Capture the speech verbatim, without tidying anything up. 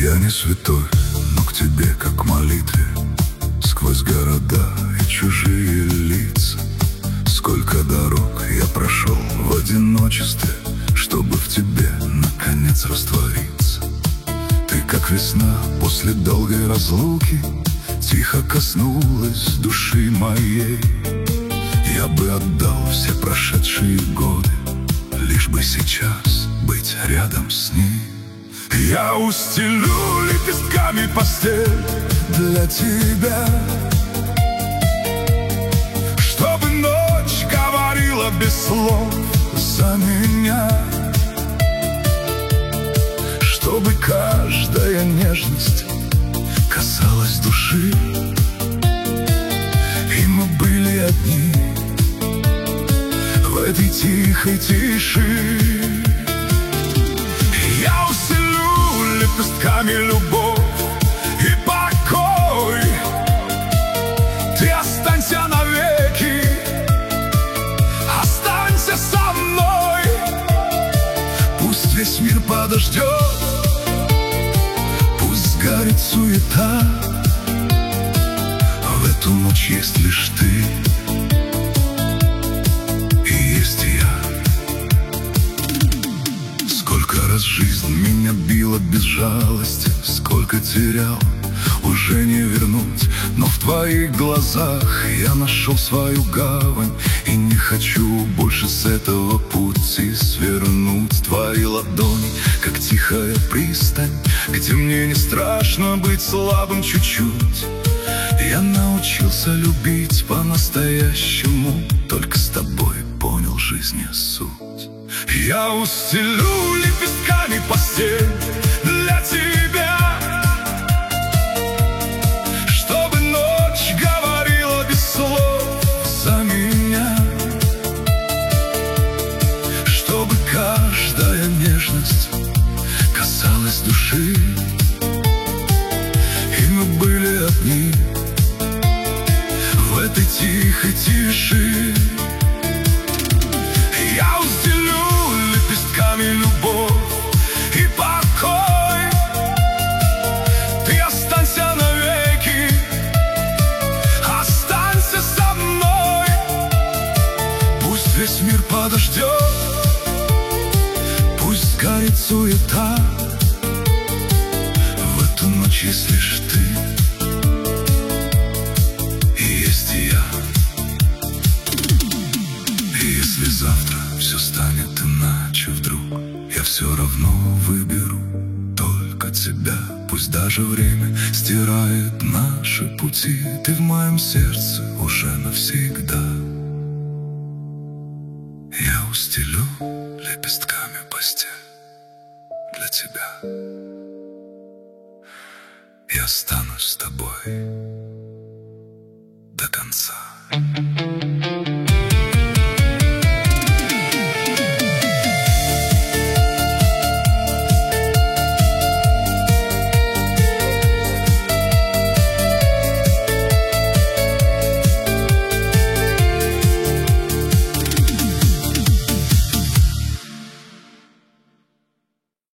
Я не святой, но к тебе как к молитве, сквозь города и чужие лица. Сколько дорог я прошел в одиночестве, чтобы в тебе наконец раствориться. Ты, как весна после долгой разлуки, тихо коснулась души моей. Я бы отдал все прошедшие годы, лишь бы сейчас быть рядом с ней. Я устелю лепестками постель для тебя, чтобы ночь говорила без слов за меня, чтобы каждая нежность касалась души, и мы были одни в этой тихой тиши. Я усилю лепестками любовь и покой. Ты останься навеки, останься со мной. Пусть весь мир подождет, пусть сгорит суета. В эту ночь есть лишь ты и есть я. Сколько раз жизнь меня била без жалости, сколько терял, уже не вернуть. Но в твоих глазах я нашел свою гавань, и не хочу больше с этого пути свернуть. Твои ладони, как тихая пристань, где мне не страшно быть слабым чуть-чуть. Я научился любить по-настоящему, только с тобой понял жизни суть. Я устелю лепестками постель для тебя, чтобы ночь говорила без слов за меня, чтобы каждая нежность касалась души, и мы были одни в этой тихой тиши. Я устелю лепестками любовь и покой. Ты останься навеки, останься со мной. Пусть весь мир подождет, пусть сгорит суета. В эту ночь есть лишь ты и есть я. И если завтра все станет иначе вдруг, я все равно выберу только тебя. Пусть даже время стирает наши пути, ты в моем сердце уже навсегда. Я устелю лепестками постель для тебя. Я останусь с тобой до конца.